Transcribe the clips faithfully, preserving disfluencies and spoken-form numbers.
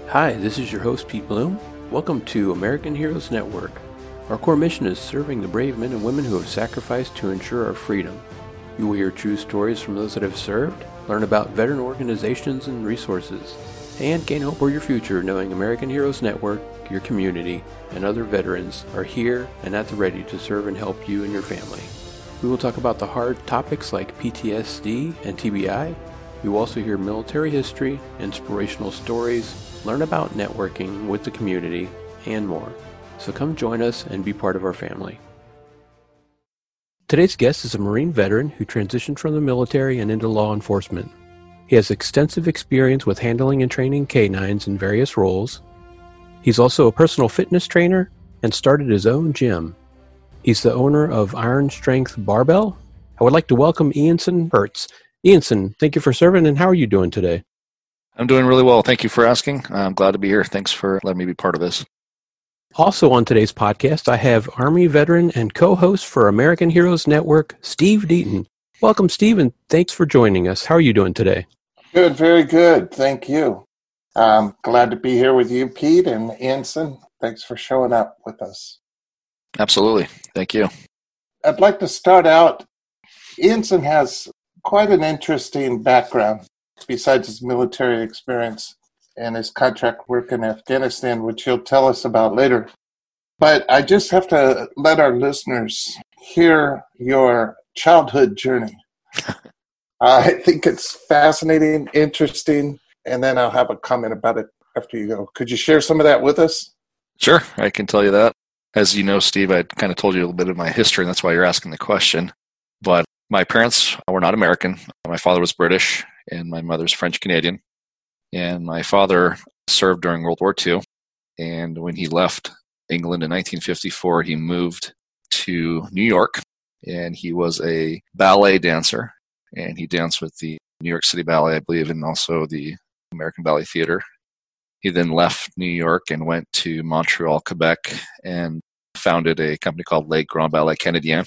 Hi, this is your host, Pete Bloom. Welcome to American Heroes Network. Our core mission is serving the brave men and women who have sacrificed to ensure our freedom. You will hear true stories from those that have served, learn about veteran organizations and resources, and gain hope for your future knowing American Heroes Network, your community, and other veterans are here and at the ready to serve and help you and your family. We will talk about the hard topics like P T S D and T B I. You will also hear military history, inspirational stories, learn about networking with the community, and more. So come join us and be part of our family. Today's guest is a Marine veteran who transitioned from the military and into law enforcement. He has extensive experience with handling and training canines in various roles. He's also a personal fitness trainer and started his own gym. He's the owner of Iron Strength Barbell. I would like to welcome Ianson Hertz. Ianson, thank you for serving, and how are you doing today? I'm doing really well. Thank you for asking. I'm glad to be here. Thanks for letting me be part of this. Also on today's podcast, I have Army veteran and co-host for American Heroes Network, Steve Deaton. Welcome, Steve, and thanks for joining us. How are you doing today? Good, very good. Thank you. I'm glad to be here with you, Pete and Ianson. Thanks for showing up with us. Absolutely. Thank you. I'd like to start out. Ianson has quite an interesting background besides his military experience and his contract work in Afghanistan, which he'll tell us about later. But I just have to let our listeners hear your childhood journey. I think it's fascinating, interesting, and then I'll have a comment about it after you go. Could you share some of that with us? Sure, I can tell you that. As you know, Steve, I kind of told you a little bit of my history, and that's why you're asking the question. But my parents were not American. My father was British, and my mother's French-Canadian. And my father served during World War Two. And when he left England in nineteen fifty-four, he moved to New York. And he was a ballet dancer. And he danced with the New York City Ballet, I believe, and also the American Ballet Theater. He then left New York and went to Montreal, Quebec, and founded a company called Les Grands Ballets Canadiens.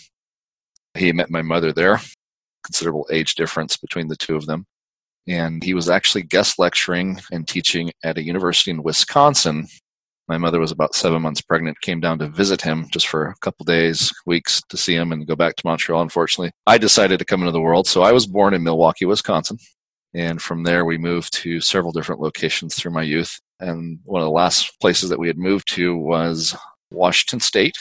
He met my mother there, considerable age difference between the two of them. And he was actually guest lecturing and teaching at a university in Wisconsin. My mother was about seven months pregnant, came down to visit him just for a couple days, weeks to see him and go back to Montreal, unfortunately. I decided to come into the world, so I was born in Milwaukee, Wisconsin. And from there, we moved to several different locations through my youth. And one of the last places that we had moved to was Washington State.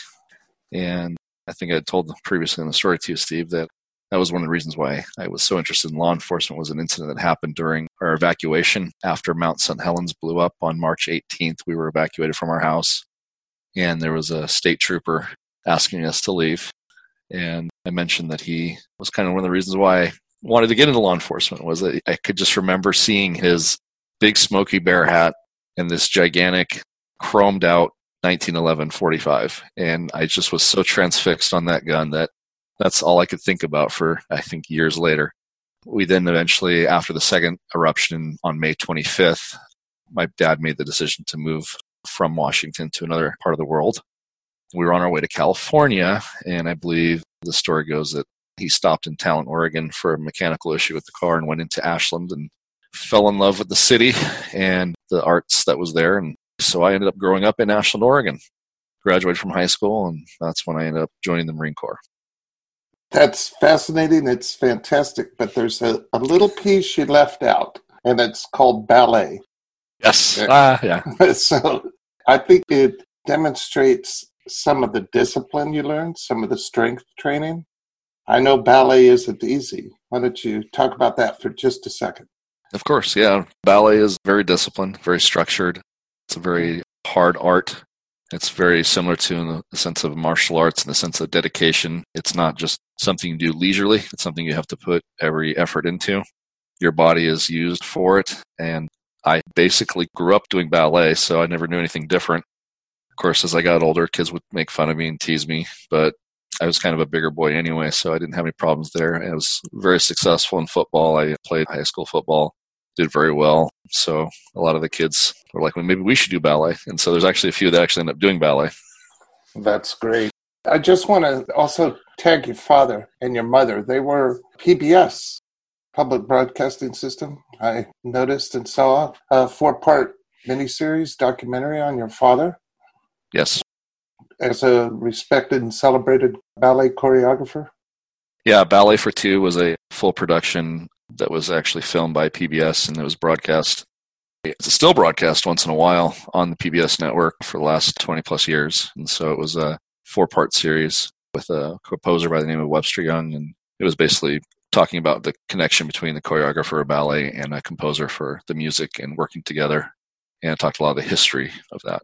And I think I had told previously in the story to you, Steve, that that was one of the reasons why I was so interested in law enforcement was an incident that happened during our evacuation after Mount Saint Helens blew up on March eighteenth. We were evacuated from our house, and there was a state trooper asking us to leave. And I mentioned that he was kind of one of the reasons why I wanted to get into law enforcement was that I could just remember seeing his big Smokey Bear hat and this gigantic chromed out nineteen eleven forty-five. And I just was so transfixed on that gun that that's all I could think about for, I think, years later. We then eventually, after the second eruption on May twenty-fifth, my dad made the decision to move from Washington to another part of the world. We were on our way to California, and I believe the story goes that he stopped in Talent, Oregon for a mechanical issue with the car and went into Ashland and fell in love with the city and the arts that was there. And so I ended up growing up in Ashland, Oregon, graduated from high school, and that's when I ended up joining the Marine Corps. That's fascinating. It's fantastic. But there's a, a little piece you left out, and it's called ballet. Yes. Uh, yeah. So I think it demonstrates some of the discipline you learned, some of the strength training. I know ballet isn't easy. Why don't you talk about that for just a second? Of course, yeah. Ballet is very disciplined, very structured. It's a very hard art. It's very similar to in the sense of martial arts, in the sense of dedication. It's not just something you do leisurely. It's something you have to put every effort into. Your body is used for it. And I basically grew up doing ballet, so I never knew anything different. Of course, as I got older, kids would make fun of me and tease me, but I was kind of a bigger boy anyway, so I didn't have any problems there. I was very successful in football. I played high school football, did very well. So a lot of the kids were like, well, maybe we should do ballet. And so there's actually a few that actually end up doing ballet. That's great. I just want to also tag your father and your mother. They were P B S, Public Broadcasting System. I noticed and saw a four-part miniseries documentary on your father Yes. as a respected and celebrated ballet choreographer? Yeah, Ballet for Two was a full production that was actually filmed by P B S, and it was broadcast. It's still broadcast once in a while on the P B S network for the last twenty plus years. And so it was a four part series with a composer by the name of Webster Young. And it was basically talking about the connection between the choreographer of ballet and a composer for the music and working together. And it talked a lot of the history of that.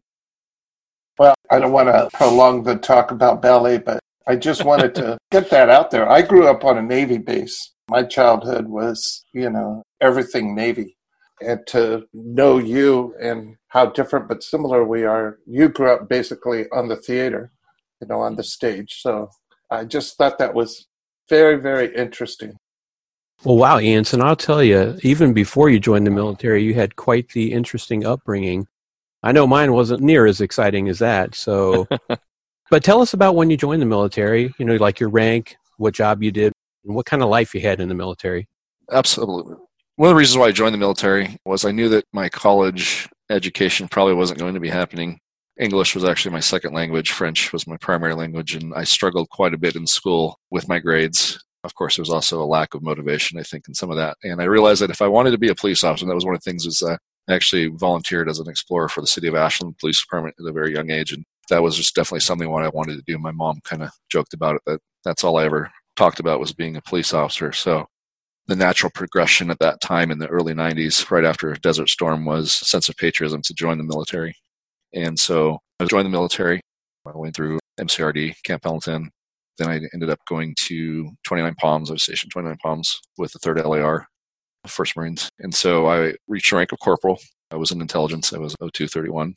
Well, I don't want to prolong the talk about ballet, but I just wanted to get that out there. I grew up on a Navy base. My childhood was, you know, everything Navy. And to know you and how different but similar we are, you grew up basically on the theater, you know, on the stage. So I just thought that was very, very interesting. Well, wow, Ian. So I'll tell you, even before you joined the military, you had quite the interesting upbringing. I know mine wasn't near as exciting as that. So, but tell us about when you joined the military, you know, like your rank, what job you did, and what kind of life you had in the military. Absolutely. One of the reasons why I joined the military was I knew that my college education probably wasn't going to be happening. English was actually my second language. French was my primary language, and I struggled quite a bit in school with my grades. Of course, there was also a lack of motivation, I think, in some of that. And I realized that if I wanted to be a police officer, and that was one of the things, was uh, I actually volunteered as an explorer for the city of Ashland Police Department at a very young age, and that was just definitely something what I wanted to do. My mom kind of joked about it, that that's all I ever talked about was being a police officer. So the natural progression at that time in the early nineties, right after Desert Storm, was a sense of patriotism to join the military. And so I joined the military. I went through M C R D, Camp Pendleton. Then I ended up going to twenty-nine Palms. I was stationed twenty-nine Palms with the third L A R, first Marines. And so I reached the rank of corporal. I was in intelligence. I was oh two thirty-one.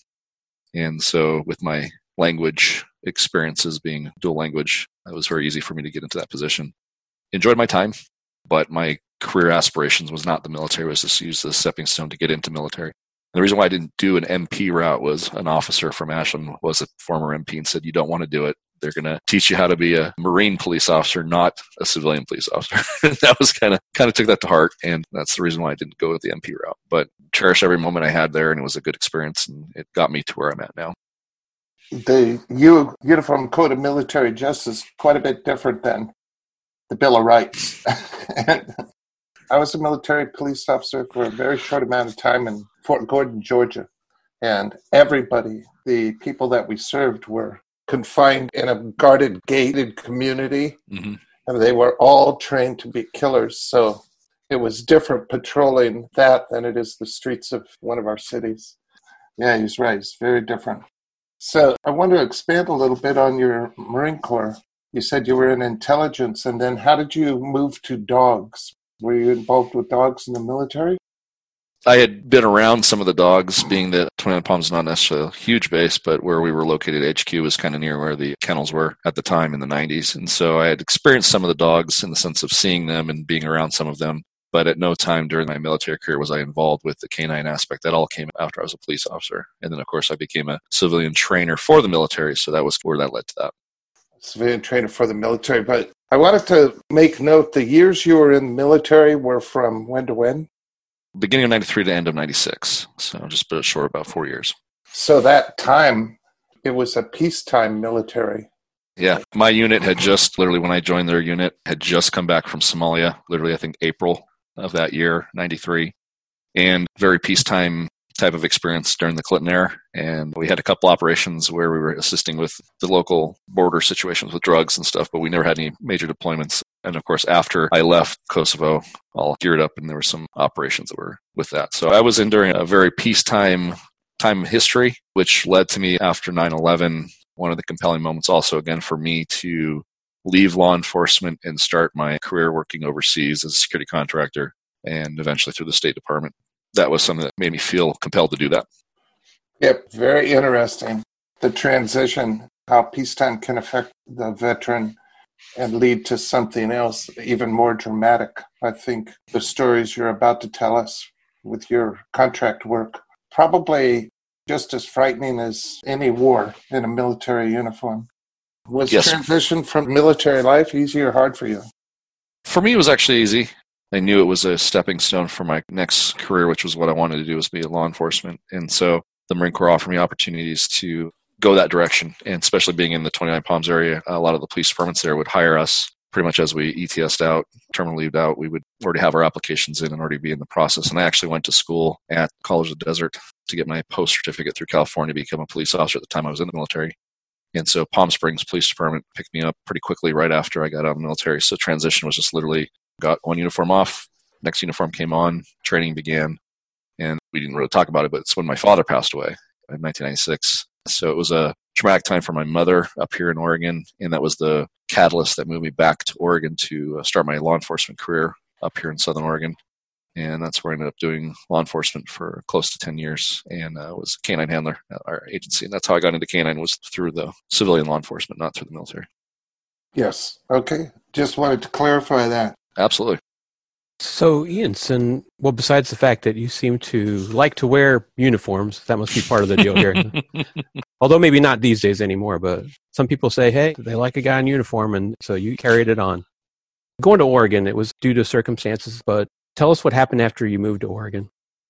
And so with my language experiences being dual language, it was very easy for me to get into that position. Enjoyed my time, but my career aspirations was not the military. It was just use as a stepping stone to get into military. And the reason why I didn't do an M P route was an officer from Ashland was a former M P and said, you don't want to do it. They're going to teach you how to be a Marine police officer, not a civilian police officer. That was kind of kind of took that to heart, and that's the reason why I didn't go with the M P route. But cherish every moment I had there, and it was a good experience, and it got me to where I'm at now. The U- Uniform Code of Military Justice quite a bit different than the Bill of Rights. I was a military police officer for a very short amount of time in Fort Gordon, Georgia, and everybody, the people that we served, were confined in a guarded, gated community, mm-hmm. and they were all trained to be killers. So it was different patrolling that than it is the streets of one of our cities. Yeah, he's right. It's very different. So I want to expand a little bit on your Marine Corps. You said you were in intelligence, and then how did you move to dogs? Were you involved with dogs in the military? I had been around some of the dogs, being that twenty-nine Palms is not necessarily a huge base, but where we were located, H Q was kind of near where the kennels were at the time in the nineties. And so I had experienced some of the dogs in the sense of seeing them and being around some of them. But at no time during my military career was I involved with the canine aspect. That all came after I was a police officer. And then, of course, I became a civilian trainer for the military. So that was where that led to that. Civilian trainer for the military. But I wanted to make note, the years you were in the military were from when to when? Beginning of ninety-three to end of ninety-six. So just a bit short, about four years. So that time, it was a peacetime military. Yeah. My unit had just, literally when I joined their unit, had just come back from Somalia, literally I think April of that year, ninety-three. And very peacetime type of experience during the Clinton era. And we had a couple operations where we were assisting with the local border situations with drugs and stuff, but we never had any major deployments. And of course, after I left Kosovo, all geared up, and there were some operations that were with that. So I was in during a very peacetime time history, which led to me after nine eleven, one of the compelling moments also, again, for me to leave law enforcement and start my career working overseas as a security contractor and eventually through the State Department. That was something that made me feel compelled to do that. Yep, very interesting. The transition, how peacetime can affect the veteran and lead to something else even more dramatic. I think the stories you're about to tell us with your contract work, probably just as frightening as any war in a military uniform. Was yes. transition from military life easy or hard for you? For me, it was actually easy. I knew it was a stepping stone for my next career, which was what I wanted to do, was be a law enforcement. And so the Marine Corps offered me opportunities to go that direction. And especially being in the twenty-nine Palms area, a lot of the police departments there would hire us pretty much as we E T S'd out, terminally leaved out. We would already have our applications in and already be in the process. And I actually went to school at College of the Desert to get my post certificate through California to become a police officer at the time I was in the military. And so Palm Springs Police Department picked me up pretty quickly right after I got out of the military. So transition was just literally got one uniform off, next uniform came on, training began. And we didn't really talk about it, but it's when my father passed away in nineteen ninety-six. So it was a traumatic time for my mother up here in Oregon. And that was the catalyst that moved me back to Oregon to start my law enforcement career up here in Southern Oregon. And that's where I ended up doing law enforcement for close to ten years and uh, was a canine handler at our agency. And that's how I got into canine, was through the civilian law enforcement, not through the military. Yes. Okay. Just wanted to clarify that. Absolutely. So, Ianson, well, besides the fact that you seem to like to wear uniforms, that must be part of the deal here. Although maybe not these days anymore, but some people say, hey, they like a guy in uniform, and so you carried it on. Going to Oregon, it was due to circumstances, but tell us what happened after you moved to Oregon.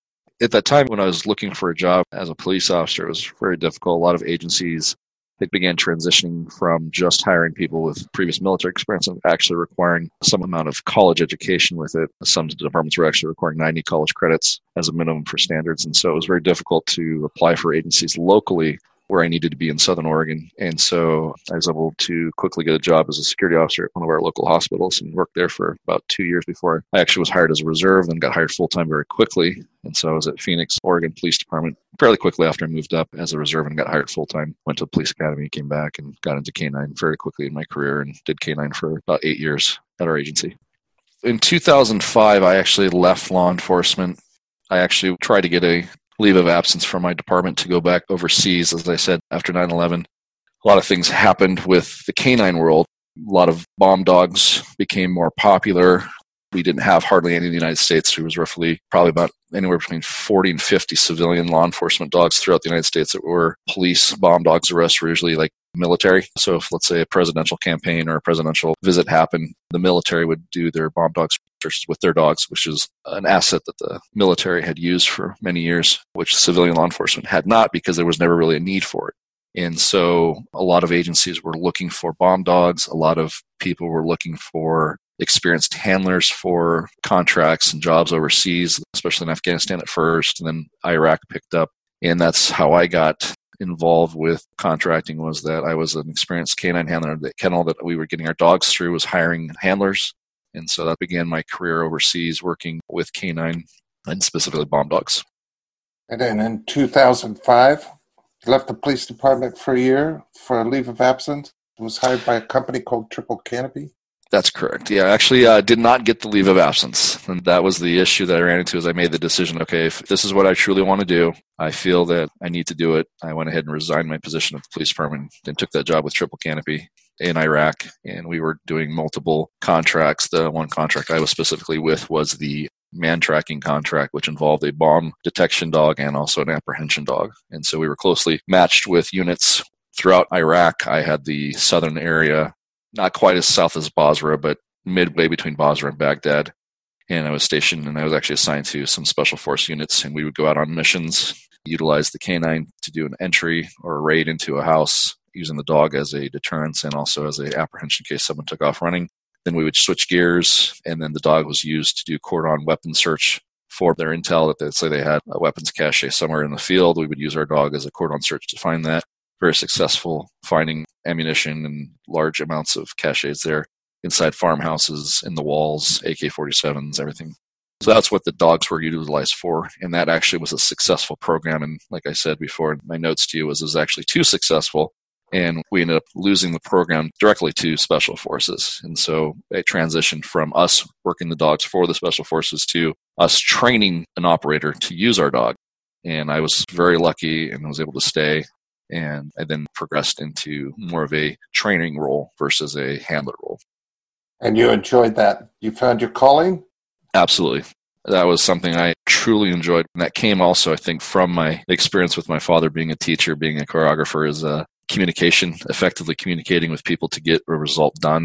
At that time when I was looking for a job as a police officer, it was very difficult. A lot of agencies, they began transitioning from just hiring people with previous military experience and actually requiring some amount of college education with it. Some departments were actually requiring ninety college credits as a minimum for standards. And so it was very difficult to apply for agencies locally where I needed to be in Southern Oregon. And so I was able to quickly get a job as a security officer at one of our local hospitals and worked there for about two years before I actually was hired as a reserve, then got hired full-time very quickly. And so I was at Phoenix, Oregon Police Department fairly quickly after I moved up as a reserve and got hired full-time. Went to the police academy, came back and got into canine very quickly in my career and did canine for about eight years at our agency. In two thousand five, I actually left law enforcement. I actually tried to get a leave of absence from my department to go back overseas. As I said, after nine eleven, a lot of things happened with the canine world. A lot of bomb dogs became more popular. We didn't have hardly any in the United States. There was roughly probably about anywhere between forty and fifty civilian law enforcement dogs throughout the United States that were police bomb dogs. The rest were usually like military. So if, let's say, a presidential campaign or a presidential visit happened, the military would do their bomb dog searches with their dogs, which is an asset that the military had used for many years, which civilian law enforcement had not, because there was never really a need for it. And so a lot of agencies were looking for bomb dogs. A lot of people were looking for experienced handlers for contracts and jobs overseas, especially in Afghanistan at first, and then Iraq picked up. And that's how I got involved with contracting, was that I was an experienced canine handler. The kennel that we were getting our dogs through was hiring handlers. And so that began my career overseas working with canine and specifically bomb dogs. And then in two thousand five, you left the police department for a year for a leave of absence. It was hired by a company called Triple Canopy. That's correct. Yeah, actually, I uh, did not get the leave of absence. And that was the issue that I ran into as I made the decision, okay, if this is what I truly want to do, I feel that I need to do it. I went ahead and resigned my position at the police department and took that job with Triple Canopy in Iraq. And we were doing multiple contracts. The one contract I was specifically with was the man tracking contract, which involved a bomb detection dog and also an apprehension dog. And so we were closely matched with units throughout Iraq. I had the southern area, not quite as south as Basra, but midway between Basra and Baghdad. And I was stationed, and I was actually assigned to some special force units, and we would go out on missions, utilize the canine to do an entry or a raid into a house, using the dog as a deterrence and also as an apprehension in case someone took off running. Then we would switch gears, and then the dog was used to do cordon weapon search for their intel that they'd say they had a weapons cache somewhere in the field. We would use our dog as a cordon search to find that. Very successful finding ammunition and large amounts of caches there inside farmhouses, in the walls, A K forty-sevens, everything. So that's what the dogs were utilized for. And that actually was a successful program. And like I said before, my notes to you was it was actually too successful. And we ended up losing the program directly to special forces. And so it transitioned from us working the dogs for the special forces to us training an operator to use our dog. And I was very lucky and was able to stay. And I then progressed into more of a training role versus a handler role. And you enjoyed that? You found your calling? Absolutely. That was something I truly enjoyed. And that came also, I think, from my experience with my father being a teacher, being a choreographer, is uh, communication, effectively communicating with people to get a result done.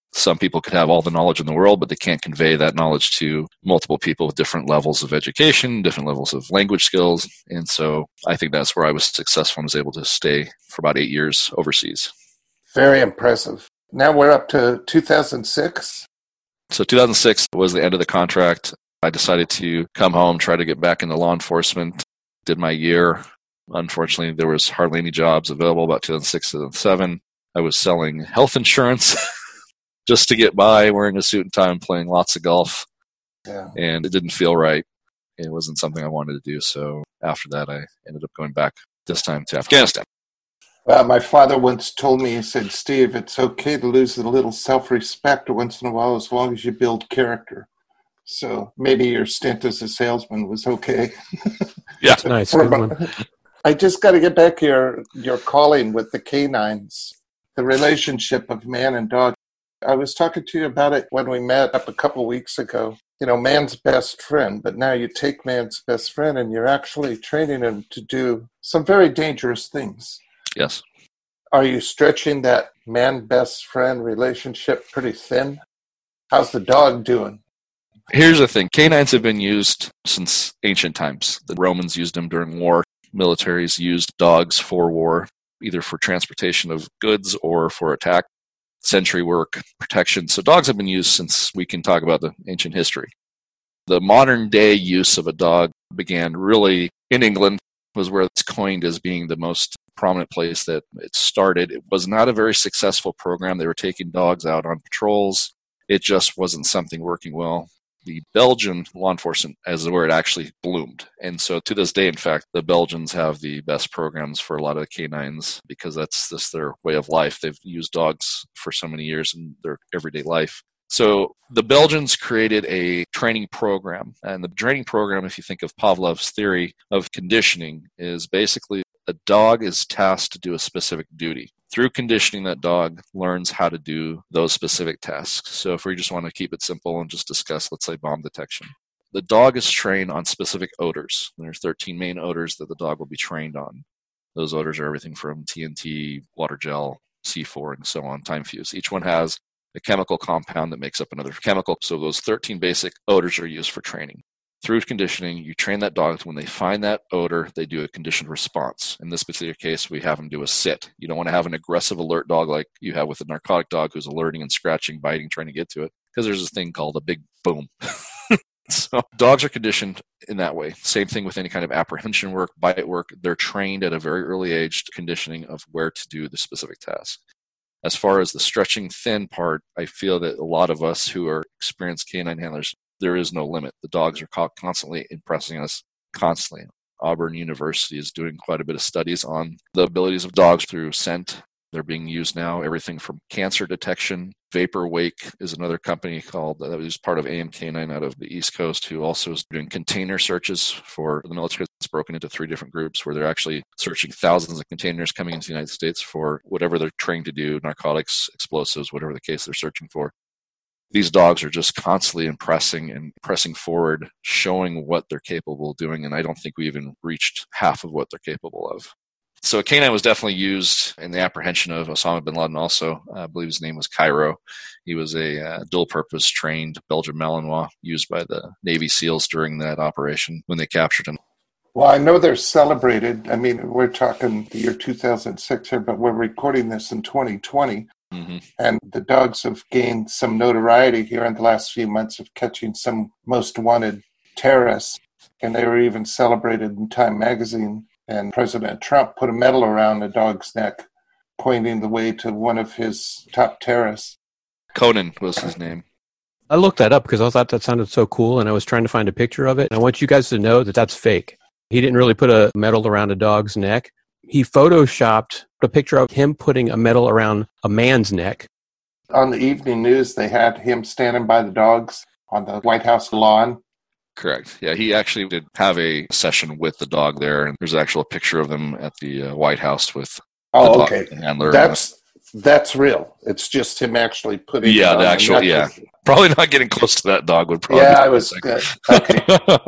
some people could have all the knowledge in the world, but they can't convey that knowledge to multiple people with different levels of education, different levels of language skills. And so I think that's where I was successful and was able to stay for about eight years overseas. Very impressive. Now we're up to two thousand six. So two thousand six was the end of the contract. I decided to come home, try to get back into law enforcement, did my year. Unfortunately, there was hardly any jobs available about two thousand six, two thousand seven. I was selling health insurance just to get by, wearing a suit and tie and playing lots of golf. Yeah. And it didn't feel right. It wasn't something I wanted to do. So after that, I ended up going back, this time to Afghanistan. Well, my father once told me, he said, Steve, it's okay to lose a little self-respect once in a while as long as you build character. So maybe your stint as a salesman was okay. Yeah. Nice. Good one. I just got to get back to your, your calling with the canines, the relationship of man and dog. I was talking to you about it when we met up a couple weeks ago. You know, man's best friend, but now you take man's best friend and you're actually training him to do some very dangerous things. Yes. Are you stretching that man best friend relationship pretty thin? How's the dog doing? Here's the thing. Canines have been used since ancient times. The Romans used them during war. Militaries used dogs for war, either for transportation of goods or for attack, sentry work, protection. So dogs have been used since we can talk about the ancient history. The modern day use of a dog began really in England, was where it's coined as being the most prominent place that it started. It was not a very successful program. They were taking dogs out on patrols. It just wasn't something working well. The Belgian law enforcement is where it actually bloomed. And so to this day, in fact, the Belgians have the best programs for a lot of the canines because that's just their way of life. They've used dogs for so many years in their everyday life. So the Belgians created a training program. And the training program, if you think of Pavlov's theory of conditioning, is basically a dog is tasked to do a specific duty. Through conditioning, that dog learns how to do those specific tasks. So if we just want to keep it simple and just discuss, let's say, bomb detection. The dog is trained on specific odors. There's thirteen main odors that the dog will be trained on. Those odors are everything from T N T, water gel, C four, and so on, time fuse. Each one has a chemical compound that makes up another chemical. So those thirteen basic odors are used for training. Through conditioning, you train that dog. When they find that odor, they do a conditioned response. In this particular case, we have them do a sit. You don't want to have an aggressive alert dog like you have with a narcotic dog who's alerting and scratching, biting, trying to get to it, because there's this thing called a big boom. So dogs are conditioned in that way. Same thing with any kind of apprehension work, bite work. They're trained at a very early age to conditioning of where to do the specific task. As far as the stretching thin part, I feel that a lot of us who are experienced canine handlers, there is no limit. The dogs are constantly impressing us, constantly. Auburn University is doing quite a bit of studies on the abilities of dogs through scent. They're being used now, everything from cancer detection. Vapor Wake is another company called, that was part of A M Canine out of the East Coast, who also is doing container searches for the military. It's broken into three different groups where they're actually searching thousands of containers coming into the United States for whatever they're trained to do, narcotics, explosives, whatever the case they're searching for. These dogs are just constantly impressing and pressing forward, showing what they're capable of doing, and I don't think we even reached half of what they're capable of. So a canine was definitely used in the apprehension of Osama bin Laden also. I believe his name was Cairo. He was a uh, dual-purpose trained Belgian Malinois used by the Navy SEALs during that operation when they captured him. Well, I know they're celebrated. I mean, we're talking the year two thousand six here, but we're recording this in twenty twenty. Mm-hmm. And the dogs have gained some notoriety here in the last few months of catching some most wanted terrorists. And they were even celebrated in Time magazine. And President Trump put a medal around the dog's neck, pointing the way to one of his top terrorists. Conan was his name. I looked that up because I thought that sounded so cool, and I was trying to find a picture of it. And I want you guys to know that that's fake. He didn't really put a medal around a dog's neck. He photoshopped a picture of him putting a medal around a man's neck. On the evening news, they had him standing by the dogs on the White House lawn. Correct. Yeah, he actually did have a session with the dog there, and there's actually a picture of them at the uh, White House with oh, the okay. dog handler. That's that's real. It's just him actually putting. Yeah, it on the actual. Yeah, probably not getting close to that dog would probably. Yeah, I was good. Okay.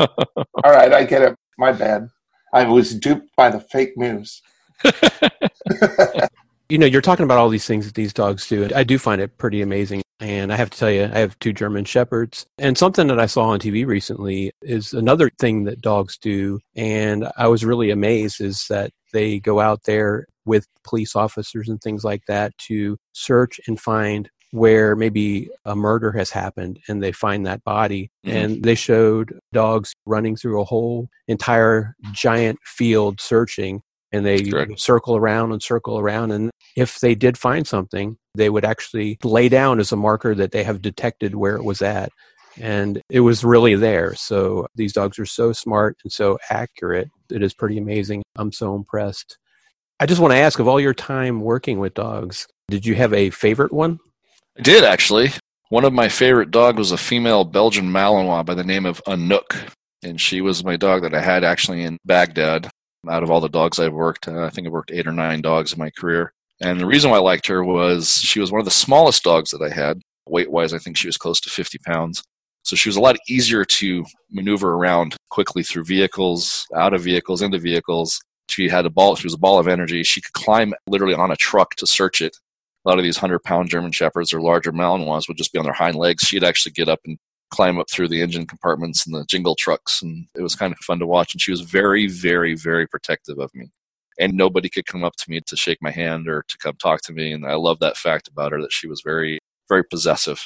All right, I get it. My bad. I was duped by the fake news. You know, you're talking about all these things that these dogs do, and I do find it pretty amazing. And I have to tell you, I have two German Shepherds. And something that I saw on T V recently is another thing that dogs do. And I was really amazed is that they go out there with police officers and things like that to search and find where maybe a murder has happened, and they find that body. Mm-hmm. And they showed dogs running through a whole entire giant field searching, and they Correct. circle around and circle around. And if they did find something, they would actually lay down as a marker that they have detected where it was at. And it was really there. So these dogs are so smart and so accurate. It is pretty amazing. I'm so impressed. I just want to ask, of all your time working with dogs, did you have a favorite one? I did, actually. One of my favorite dogs was a female Belgian Malinois by the name of Anouk. And she was my dog that I had actually in Baghdad. Out of all the dogs I've worked, uh, I think I've worked eight or nine dogs in my career. And the reason why I liked her was she was one of the smallest dogs that I had. Weight-wise, I think she was close to fifty pounds. So she was a lot easier to maneuver around quickly through vehicles, out of vehicles, into vehicles. She had a ball. She was a ball of energy. She could climb literally on a truck to search it. A lot of these hundred-pound German Shepherds or larger Malinois would just be on their hind legs. She'd actually get up and climb up through the engine compartments and the jingle trucks, and it was kind of fun to watch. And she was very, very, very protective of me. And nobody could come up to me to shake my hand or to come talk to me. And I love that fact about her, that she was very, very possessive.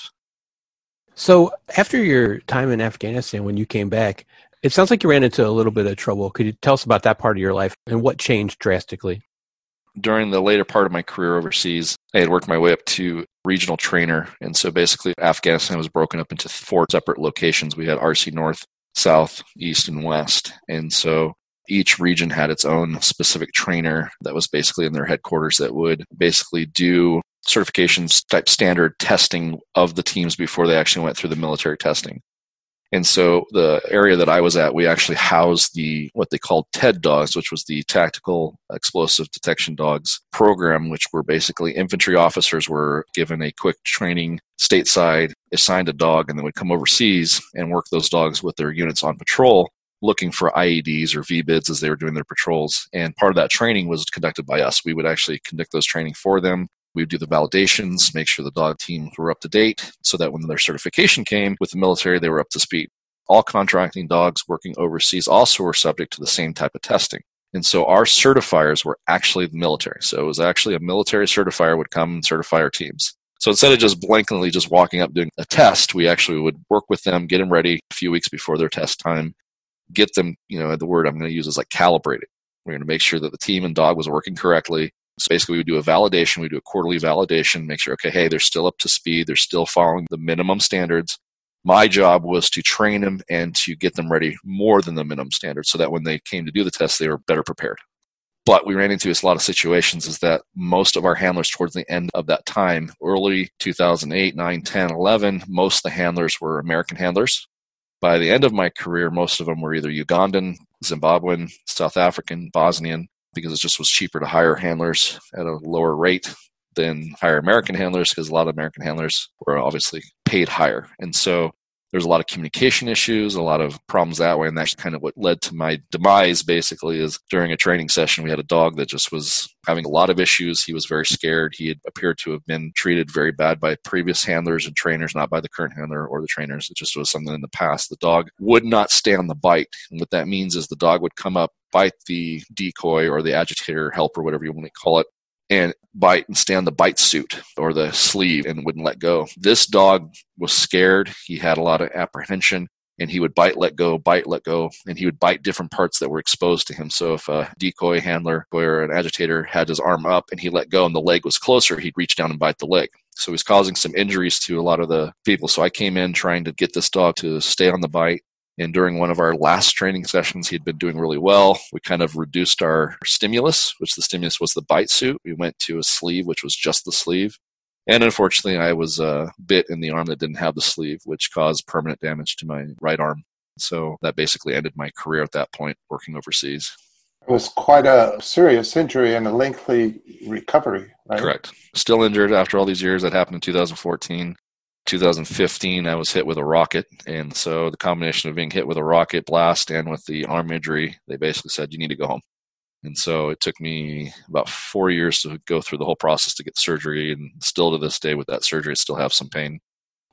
So after your time in Afghanistan, when you came back, it sounds like you ran into a little bit of trouble. Could you tell us about that part of your life and what changed drastically? During the later part of my career overseas, I had worked my way up to regional trainer. And so basically Afghanistan was broken up into four separate locations. We had R C North, South, East, and West. And so each region had its own specific trainer that was basically in their headquarters that would basically do certifications type standard testing of the teams before they actually went through the military testing. And so the area that I was at, we actually housed the what they called T E D dogs, which was the Tactical Explosive Detection Dogs program, which were basically infantry officers were given a quick training stateside, assigned a dog, and then would come overseas and work those dogs with their units on patrol, looking for I E Ds or V BIDs as they were doing their patrols. And part of that training was conducted by us. We would actually conduct those training for them. We would do the validations, make sure the dog teams were up to date so that when their certification came with the military, they were up to speed. All contracting dogs working overseas also were subject to the same type of testing. And so our certifiers were actually the military. So it was actually a military certifier would come and certify our teams. So instead of just blankly just walking up doing a test, we actually would work with them, get them ready a few weeks before their test time, get them, you know, the word I'm going to use is like calibrated. We're going to make sure that the team and dog was working correctly. So basically, we would do a validation. We do a quarterly validation, make sure, okay, hey, they're still up to speed. They're still following the minimum standards. My job was to train them and to get them ready more than the minimum standards so that when they came to do the test, they were better prepared. But we ran into a lot of situations is that most of our handlers towards the end of that time, early two thousand eight, nine, ten, eleven, most of the handlers were American handlers. By the end of my career, most of them were either Ugandan, Zimbabwean, South African, Bosnian, because it just was cheaper to hire handlers at a lower rate than hire American handlers, because a lot of American handlers were obviously paid higher. And so there's a lot of communication issues, a lot of problems that way. And that's kind of what led to my demise, basically, is during a training session, we had a dog that just was having a lot of issues. He was very scared. He had appeared to have been treated very bad by previous handlers and trainers, not by the current handler or the trainers. It just was something in the past. The dog would not stay on the bite. And what that means is the dog would come up, bite the decoy or the agitator helper, whatever you want to call it, and bite and stay on the bite suit or the sleeve and wouldn't let go. This dog was scared. He had a lot of apprehension, and he would bite, let go, bite, let go, and he would bite different parts that were exposed to him. So if a decoy handler or an agitator had his arm up and he let go and the leg was closer, he'd reach down and bite the leg. So he was causing some injuries to a lot of the people. So I came in trying to get this dog to stay on the bite. And during one of our last training sessions, he'd been doing really well. We kind of reduced our stimulus, which the stimulus was the bite suit. We went to a sleeve, which was just the sleeve. And unfortunately, I was uh, bit in the arm that didn't have the sleeve, which caused permanent damage to my right arm. So that basically ended my career at that point, working overseas. It was quite a serious injury and a lengthy recovery, right? Correct. Still injured after all these years. That happened in two thousand fourteen. two thousand fifteen, I was hit with a rocket. And so the combination of being hit with a rocket blast and with the arm injury, they basically said, you need to go home. And so it took me about four years to go through the whole process to get surgery. And still to this day with that surgery, I still have some pain.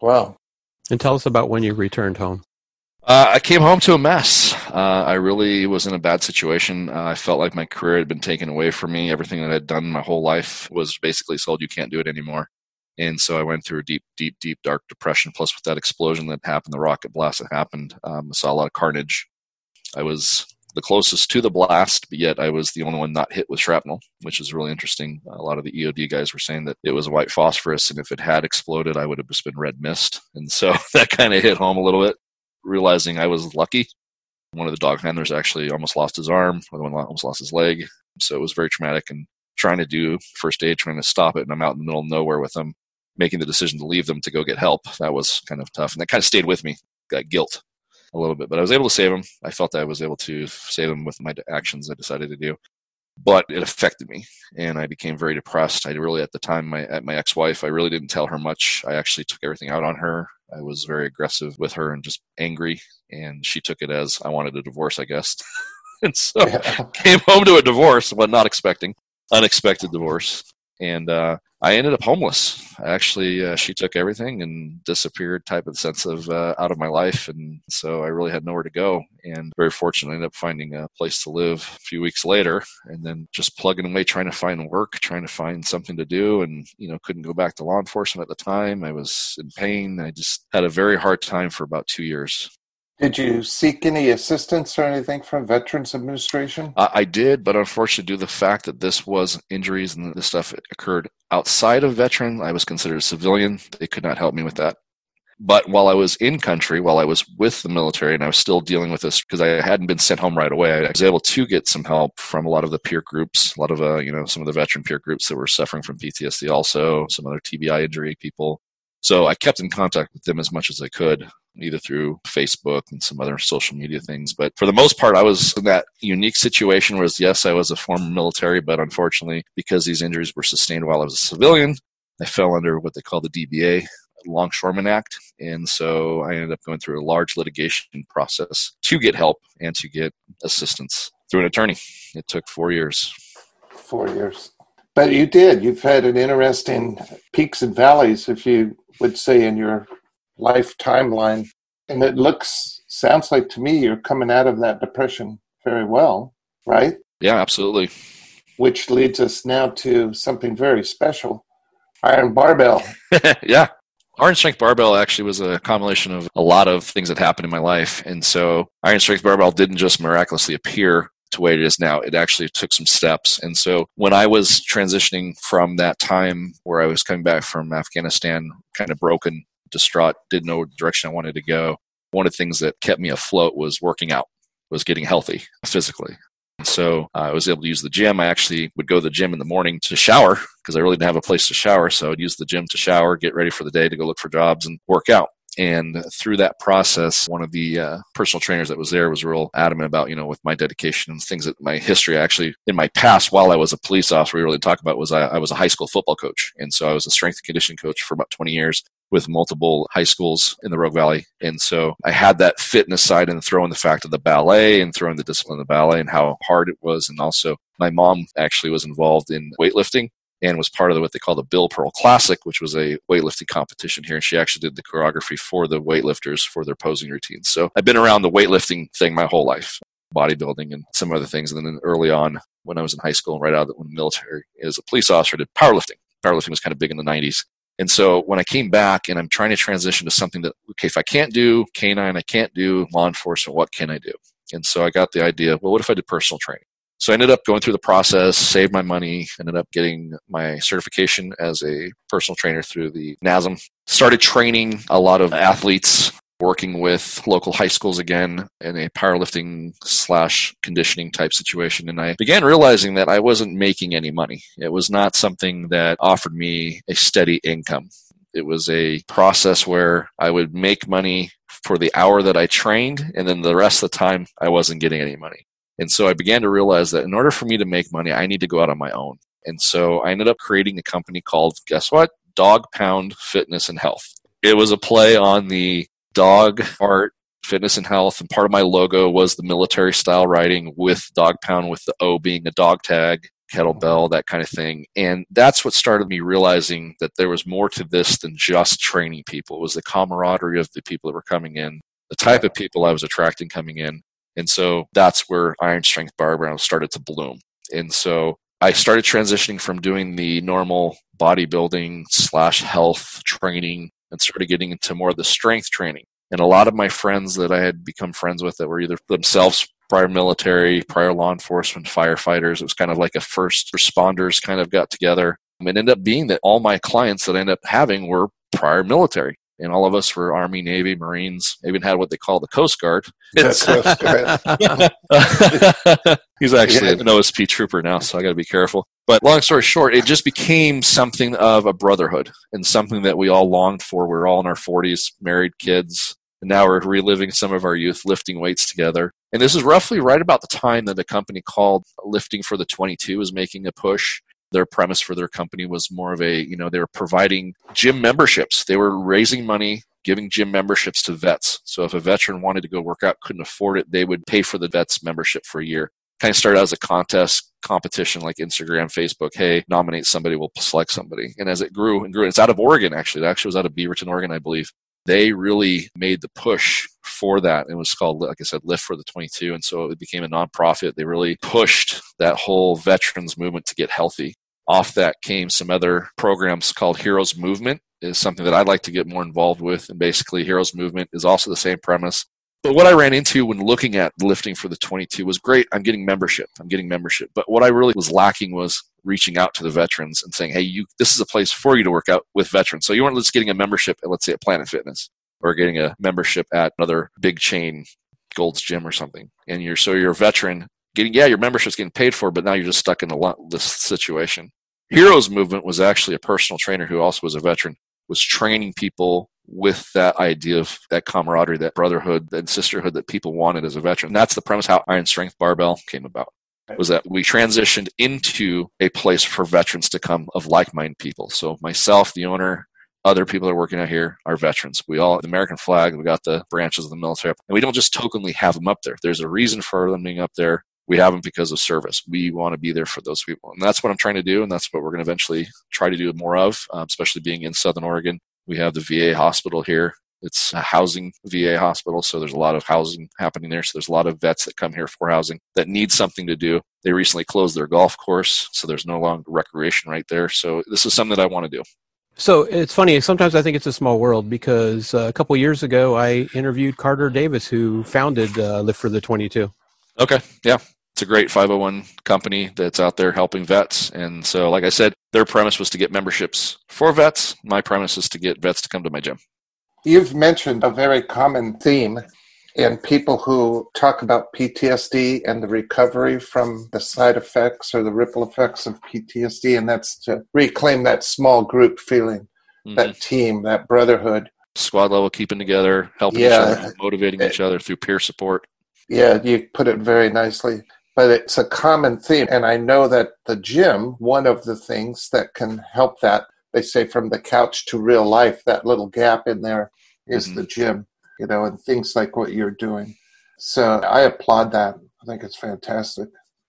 Wow. And tell us about when you returned home. Uh, I came home to a mess. Uh, I really was in a bad situation. Uh, I felt like my career had been taken away from me. Everything that I'd done my whole life was basically sold, you can't do it anymore. And so I went through a deep, deep, deep, dark depression. Plus with that explosion that happened, the rocket blast that happened, um, I saw a lot of carnage. I was the closest to the blast, but yet I was the only one not hit with shrapnel, which is really interesting. A lot of the E O D guys were saying that it was white phosphorus, and if it had exploded, I would have just been red mist. And so that kind of hit home a little bit, realizing I was lucky. One of the dog handlers actually almost lost his arm. Another one almost lost his leg. So it was very traumatic, and trying to do first aid, trying to stop it, and I'm out in the middle of nowhere with them, making the decision to leave them to go get help. That was kind of tough, and that kind of stayed with me, that guilt a little bit. But I was able to save him. I felt that I was able to save him with my actions I decided to do. But it affected me, and I became very depressed. I really, at the time, my at my ex-wife, I really didn't tell her much. I actually took everything out on her. I was very aggressive with her and just angry, and she took it as I wanted a divorce, I guess. And so Yeah. came home to a divorce, but not expecting, unexpected divorce. And uh, I ended up homeless. Actually, uh, she took everything and disappeared, type of sense of uh, out of my life. And so I really had nowhere to go. And very fortunate, I ended up finding a place to live a few weeks later, and then just plugging away, trying to find work, trying to find something to do. And, you know, couldn't go back to law enforcement at the time. I was in pain. I just had a very hard time for about two years. Did you seek any assistance or anything from Veterans Administration? Uh, I did, but unfortunately, due to the fact that this was injuries and this stuff occurred outside of veteran, I was considered a civilian. They could not help me with that. But while I was in country, while I was with the military, and I was still dealing with this because I hadn't been sent home right away, I was able to get some help from a lot of the peer groups, a lot of, uh, you know, some of the veteran peer groups that were suffering from P T S D also, some other T B I injury people. So I kept in contact with them as much as I could, either through Facebook and some other social media things. But for the most part, I was in that unique situation where, yes, I was a former military, but unfortunately, because these injuries were sustained while I was a civilian, I fell under what they call the D B A, Longshoreman Act. And so I ended up going through a large litigation process to get help and to get assistance through an attorney. It took four years. Four years. But you did. You've had an interesting peaks and valleys, if you would say, in your life timeline. And it looks, sounds like to me, you're coming out of that depression very well, right? Yeah, absolutely. Which leads us now to something very special, Iron Barbell. Yeah. Iron Strength Barbell actually was a combination of a lot of things that happened in my life. And so Iron Strength Barbell didn't just miraculously appear to where it is now. It actually took some steps. And so when I was transitioning from that time where I was coming back from Afghanistan, kind of broken, distraught, didn't know what direction I wanted to go, one of the things that kept me afloat was working out, was getting healthy physically. And so uh, I was able to use the gym. I actually would go to the gym in the morning to shower because I really didn't have a place to shower. So I would use the gym to shower, get ready for the day to go look for jobs and work out. And through that process, one of the uh, personal trainers that was there was real adamant about, you know, with my dedication and things that my history actually in my past, while I was a police officer, we really talk about was I, I was a high school football coach. And so I was a strength and conditioning coach for about twenty years with multiple high schools in the Rogue Valley. And so I had that fitness side and throw in the fact of the ballet and throw in the discipline of the ballet and how hard it was. And also my mom actually was involved in weightlifting and was part of the, what they call the Bill Pearl Classic, which was a weightlifting competition here. And she actually did the choreography for the weightlifters for their posing routines. So I've been around the weightlifting thing my whole life, bodybuilding and some other things. And then early on, when I was in high school and right out of the military, as a police officer, I did powerlifting. Powerlifting was kind of big in the nineties. And so when I came back and I'm trying to transition to something that, okay, if I can't do canine, I can't do law enforcement, what can I do? And so I got the idea, well, what if I did personal training? So I ended up going through the process, saved my money, ended up getting my certification as a personal trainer through the N A S M. Started training a lot of athletes, working with local high schools again in a powerlifting slash conditioning type situation. And I began realizing that I wasn't making any money. It was not something that offered me a steady income. It was a process where I would make money for the hour that I trained, and then the rest of the time I wasn't getting any money. And so I began to realize that in order for me to make money, I need to go out on my own. And so I ended up creating a company called, guess what? Dog Pound Fitness and Health. It was a play on the dog art, fitness and health, and part of my logo was the military style writing with Dog Pound, with the O being a dog tag, kettlebell, that kind of thing. And that's what started me realizing that there was more to this than just training people. It was the camaraderie of the people that were coming in, the type of people I was attracting coming in. And so that's where Iron Strength Barbell started to bloom. And so I started transitioning from doing the normal bodybuilding slash health training and started getting into more of the strength training. And a lot of my friends that I had become friends with that were either themselves prior military, prior law enforcement, firefighters, it was kind of like a first responders kind of got together. And it ended up being that all my clients that I ended up having were prior military. And all of us were Army, Navy, Marines, even had what they call the Coast Guard. Coast Guard. He's actually Yeah. an O S P trooper now, so I got to be careful. But long story short, it just became something of a brotherhood and something that we all longed for. We were all in our forties, married, kids, and now we're reliving some of our youth, lifting weights together. And this is roughly right about the time that a company called Lifting for the twenty-two was making a push. Their premise for their company was more of a, you know, they were providing gym memberships. They were raising money, giving gym memberships to vets. So if a veteran wanted to go work out, couldn't afford it, they would pay for the vet's membership for a year. Kind of started out as a contest, competition like Instagram, Facebook. Hey, nominate somebody, we'll select somebody. And as it grew and grew, it's out of Oregon, actually. It actually was out of Beaverton, Oregon, I believe. They really made the push for that. It was called, like I said, Lift for the twenty-two. And so it became a nonprofit. They really pushed that whole veterans movement to get healthy. Off that came some other programs called Heroes Movement, is something that I'd like to get more involved with. And basically, Heroes Movement is also the same premise. But what I ran into when looking at Lifting for the twenty-two was great. I'm getting membership. I'm getting membership. But what I really was lacking was reaching out to the veterans and saying, hey, you, this is a place for you to work out with veterans. So you weren't just getting a membership at, let's say, at Planet Fitness or getting a membership at another big chain, Gold's Gym or something. And you're so you're a veteran. Getting, yeah, your membership's getting paid for, but now you're just stuck in a lot, this situation. Heroes Movement was actually a personal trainer who also was a veteran, was training people with that idea of that camaraderie, that brotherhood, that sisterhood that people wanted as a veteran. And that's the premise how Iron Strength Barbell came about, was that we transitioned into a place for veterans to come of like-minded people. So myself, the owner, other people that are working out here are veterans. We all, the American flag, we got the branches of the military, and we don't just tokenly have them up there. There's a reason for them being up there. We have them because of service. We want to be there for those people. And that's what I'm trying to do, and that's what we're going to eventually try to do more of, um, especially being in Southern Oregon. We have the V A hospital here. It's a housing V A hospital, so there's a lot of housing happening there. So there's a lot of vets that come here for housing that need something to do. They recently closed their golf course, so there's no longer recreation right there. So this is something that I want to do. So it's funny. Sometimes I think it's a small world because uh, a couple of years ago, I interviewed Carter Davis, who founded uh, Lift for the twenty-two. Okay. Yeah. It's a great five oh one company that's out there helping vets. And so, like I said, their premise was to get memberships for vets. My premise is to get vets to come to my gym. You've mentioned a very common theme in people who talk about P T S D and the recovery from the side effects or the ripple effects of P T S D, and that's to reclaim that small group feeling, mm-hmm. that team, that brotherhood. Squad level, keeping together, helping yeah. each other, motivating each other through peer support. Yeah, you put it very nicely. But it's a common theme. And I know that the gym, one of the things that can help that, they say from the couch to real life, that little gap in there is mm-hmm. the gym, you know, and things like what you're doing. So I applaud that. I think it's fantastic.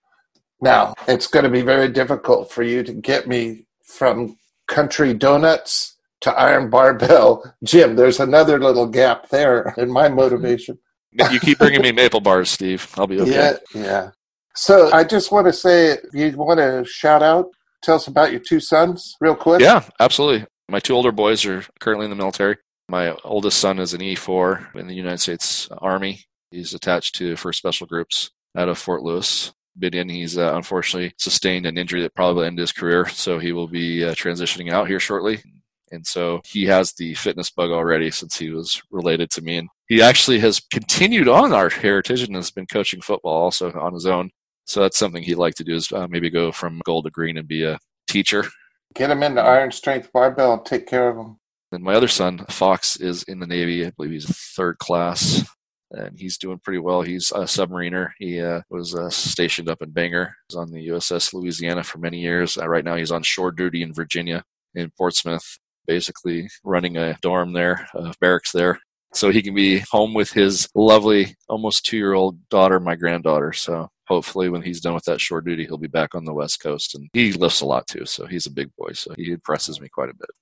Now, it's going to be very difficult for you to get me from Country Donuts to Iron Barbell Gym. There's another little gap there in my motivation. You keep bringing me maple bars, Steve. I'll be okay. Yeah, yeah. So I just want to say, you want to shout out, tell us about your two sons real quick? Yeah, absolutely. My two older boys are currently in the military. My oldest son is an E four in the United States Army. He's attached to first Special Groups out of Fort Lewis. Bidian, he's uh, unfortunately sustained an injury that probably will end his career, so he will be uh, transitioning out here shortly. And so he has the fitness bug already since he was related to me. And he actually has continued on our heritage and has been coaching football also on his own. So that's something he'd like to do, is uh, maybe go from gold to green and be a teacher. Get him into Iron Strength Barbell and take care of him. And my other son, Fox, is in the Navy. I believe he's third class, and he's doing pretty well. He's a submariner. He uh, was uh, stationed up in Bangor. He was on the U S S Louisiana for many years. Uh, right now he's on shore duty in Virginia, in Portsmouth, basically running a dorm there, uh, barracks there. So he can be home with his lovely, almost two-year-old daughter, my granddaughter. So hopefully when he's done with that shore duty, he'll be back on the West Coast. And he lifts a lot too, so he's a big boy. So he impresses me quite a bit.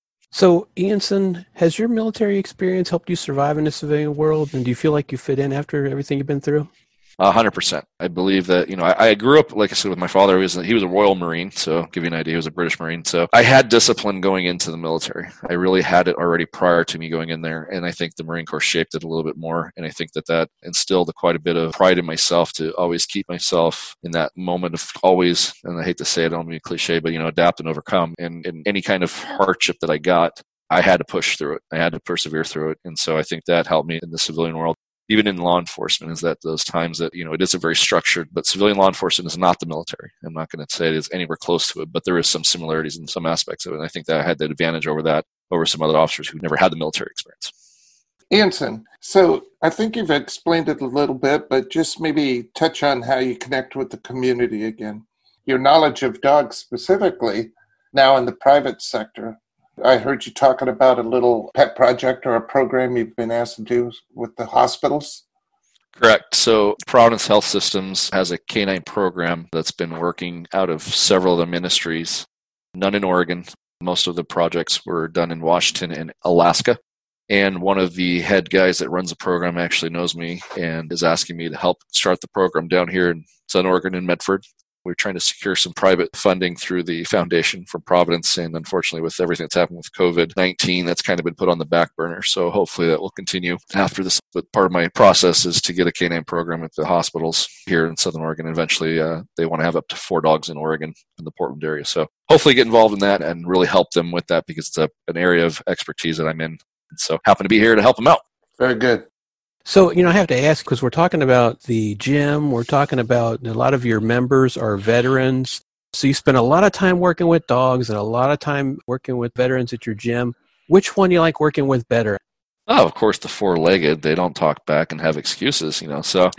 So, Ianson, has your military experience helped you survive in the civilian world? And do you feel like you fit in after everything you've been through? A hundred percent. I believe that, you know, I, I grew up, like I said, with my father. He was, he was a Royal Marine. So give you an idea, he was a British Marine. So I had discipline going into the military. I really had it already prior to me going in there. And I think the Marine Corps shaped it a little bit more. And I think that that instilled quite a bit of pride in myself to always keep myself in that moment of always, and I hate to say it, I don't mean cliche, but, you know, adapt and overcome. And in any kind of hardship that I got, I had to push through it. I had to persevere through it. And so I think that helped me in the civilian world. Even in law enforcement, is that those times that, you know, it is a very structured, but civilian law enforcement is not the military. I'm not going to say it is anywhere close to it, but there is some similarities in some aspects of it. And I think that I had that advantage over that, over some other officers who never had the military experience. Ianson, so I think you've explained it a little bit, but just maybe touch on how you connect with the community again. Your knowledge of dogs specifically, now in the private sector. I heard you talking about a little pet project or a program you've been asked to do with the hospitals. Correct. So Providence Health Systems has a canine program that's been working out of several of the ministries, none in Oregon. Most of the projects were done in Washington and Alaska. And one of the head guys that runs the program actually knows me and is asking me to help start the program down here in Southern Oregon in Medford. We're trying to secure some private funding through the foundation from Providence. And unfortunately, with everything that's happened with COVID nineteen, that's kind of been put on the back burner. So hopefully that will continue after this. But part of my process is to get a canine program at the hospitals here in Southern Oregon. Eventually, uh, they want to have up to four dogs in Oregon in the Portland area. So hopefully get involved in that and really help them with that because it's a, an area of expertise that I'm in. And so happen to be here to help them out. Very good. So, you know, I have to ask, because we're talking about the gym, we're talking about a lot of your members are veterans. So you spend a lot of time working with dogs and a lot of time working with veterans at your gym. Which one do you like working with better? Oh, of course, the four-legged. They don't talk back and have excuses, you know. So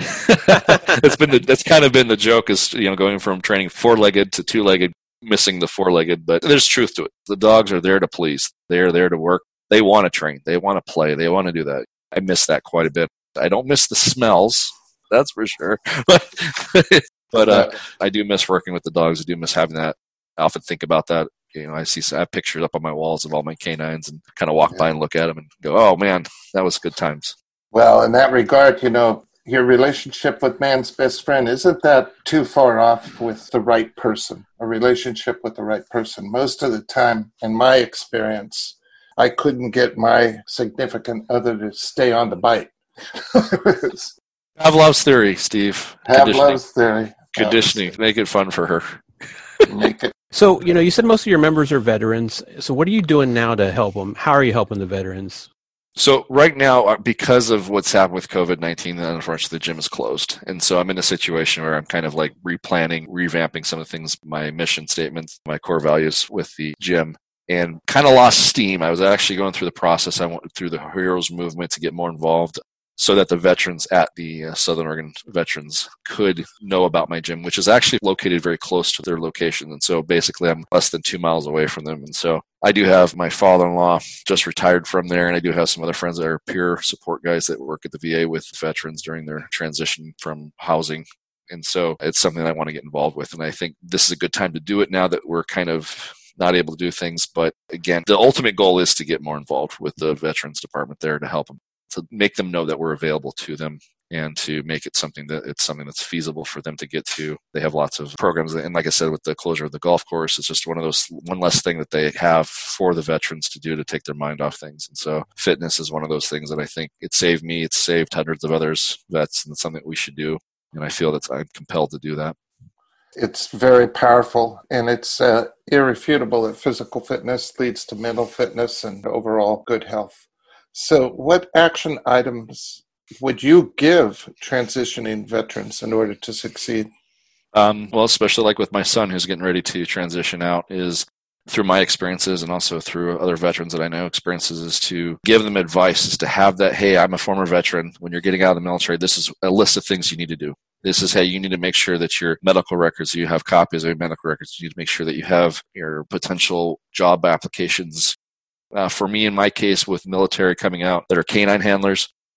it's been the, that's kind of been the joke is, you know, going from training four-legged to two-legged, missing the four-legged. But there's truth to it. The dogs are there to please. They are there to work. They want to train. They want to play. They want to do that. I miss that quite a bit. I don't miss the smells, that's for sure. But, but uh, I do miss working with the dogs. I do miss having that. I often think about that. You know, I see I have pictures up on my walls of all my canines and kind of walk yeah. by and look at them and go, oh, man, that was good times. Well, in that regard, you know, your relationship with man's best friend, isn't that too far off with the right person, a relationship with the right person? Most of the time, in my experience, I couldn't get my significant other to stay on the bite. Pavlov's theory, Steve. Pavlov's theory. Conditioning. Make it fun for her. Make it. So, you know, you said most of your members are veterans. So what are you doing now to help them? How are you helping the veterans? So right now, because of what's happened with COVID nineteen, unfortunately, the gym is closed. And so I'm in a situation where I'm kind of like replanning, revamping some of the things, my mission statements, my core values with the gym. And kind of lost steam. I was actually going through the process. I went through the Heroes movement to get more involved so that the veterans at the uh, Southern Oregon Veterans could know about my gym, which is actually located very close to their location. And so basically I'm less than two miles away from them. And so I do have my father-in-law just retired from there. And I do have some other friends that are peer support guys that work at the V A with veterans during their transition from housing. And so it's something I want to get involved with. And I think this is a good time to do it now that we're kind of not able to do things. But again, the ultimate goal is to get more involved with the Veterans Department there to help them, to make them know that we're available to them and to make it something that it's something that's feasible for them to get to. They have lots of programs. And like I said, with the closure of the golf course, it's just one of those, one less thing that they have for the veterans to do to take their mind off things. And so fitness is one of those things that I think it saved me. It's saved hundreds of others vets, and it's something that we should do. And I feel that I'm compelled to do that. It's very powerful, and it's uh, irrefutable that physical fitness leads to mental fitness and overall good health. So what action items would you give transitioning veterans in order to succeed? Um, well, especially like with my son who's getting ready to transition out, is through my experiences and also through other veterans that I know experiences, is to give them advice, is to have that, hey, I'm a former veteran. When you're getting out of the military, this is a list of things you need to do. This is, hey, you need to make sure that your medical records, you have copies of your medical records. You need to make sure that you have your potential job applications. Uh, for me, in my case, with military coming out that are canine handlers,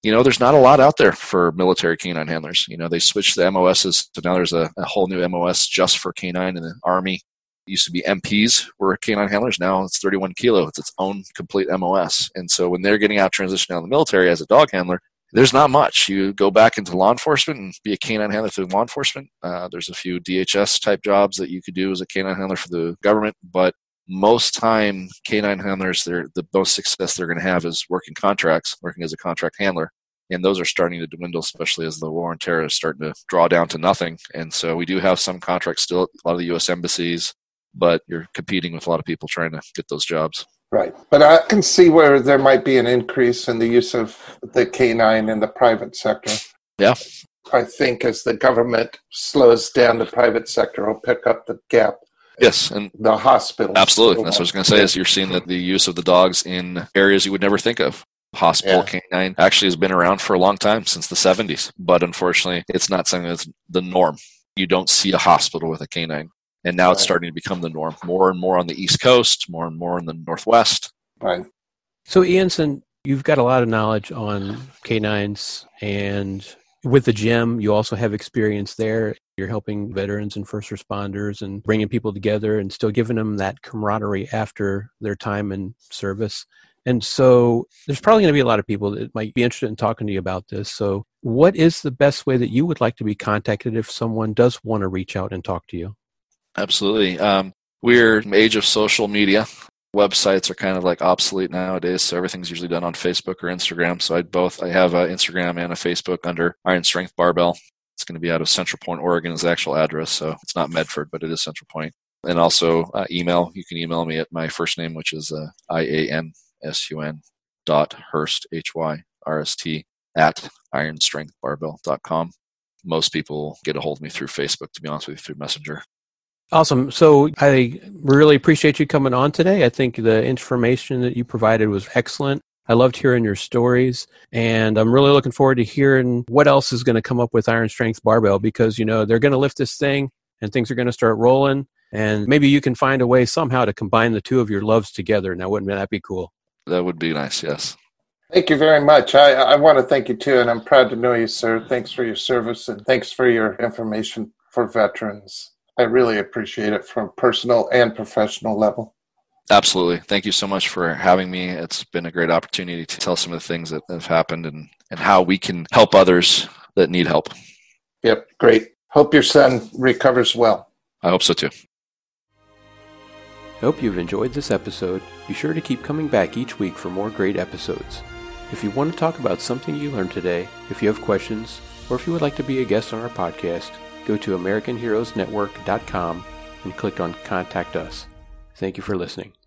you know, there's not a lot out there for military canine handlers. You know, they switched the M O Ss, so now there's a, a whole new M O S just for canine in the Army. It used to be M Ps were canine handlers. Now it's thirty-one kilo. It's its own complete M O S. And so when they're getting out transitioning out of the military as a dog handler, there's not much. You go back into law enforcement and be a canine handler through law enforcement. Uh, there's a few D H S type jobs that you could do as a canine handler for the government, but most time canine handlers, they're, the most success they're going to have is working contracts, working as a contract handler. And those are starting to dwindle, especially as the war on terror is starting to draw down to nothing. And so we do have some contracts still at a lot of the U S embassies, but you're competing with a lot of people trying to get those jobs. Right. But I can see where there might be an increase in the use of the canine in the private sector. Yeah. I think as the government slows down, the private sector will pick up the gap. Yes, and the hospitals. Absolutely. That's what I was going to say, is you're seeing that the use of the dogs in areas you would never think of. Hospital yeah. canine actually has been around for a long time, since the seventies, but unfortunately it's not something that's the norm. You don't see a hospital with a canine, and now right. it's starting to become the norm, more and more on the East Coast, more and more in the Northwest. Right. So Ianson, you've got a lot of knowledge on canines, and with the gym, you also have experience there. You're helping veterans and first responders and bringing people together and still giving them that camaraderie after their time in service. And so there's probably going to be a lot of people that might be interested in talking to you about this. So what is the best way that you would like to be contacted if someone does want to reach out and talk to you? Absolutely. Um, we're in the age of social media. Websites are kind of like obsolete nowadays, so everything's usually done on Facebook or Instagram. So I both I have an Instagram and a Facebook under Iron Strength Barbell. It's going to be out of Central Point, Oregon is the actual address, so it's not Medford, but it is Central Point. And also uh, email. You can email me at my first name, which is uh, I A N S U N dot Hyrst, H Y R S T, at iron strength barbell dot com. Most people get a hold of me through Facebook, to be honest with you, through Messenger. Awesome. So I really appreciate you coming on today. I think the information that you provided was excellent. I loved hearing your stories, and I'm really looking forward to hearing what else is going to come up with Iron Strength Barbell, because, you know, they're going to lift this thing and things are going to start rolling, and maybe you can find a way somehow to combine the two of your loves together. Now, wouldn't that be cool? That would be nice, yes. Thank you very much. I, I want to thank you, too, and I'm proud to know you, sir. Thanks for your service, and thanks for your information for veterans. I really appreciate it from a personal and professional level. Absolutely. Thank you so much for having me. It's been a great opportunity to tell some of the things that have happened and, and how we can help others that need help. Yep, great. Hope your son recovers well. I hope so too. I hope you've enjoyed this episode. Be sure to keep coming back each week for more great episodes. If you want to talk about something you learned today, if you have questions, or if you would like to be a guest on our podcast, go to American Heroes Network dot com and click on Contact Us. Thank you for listening.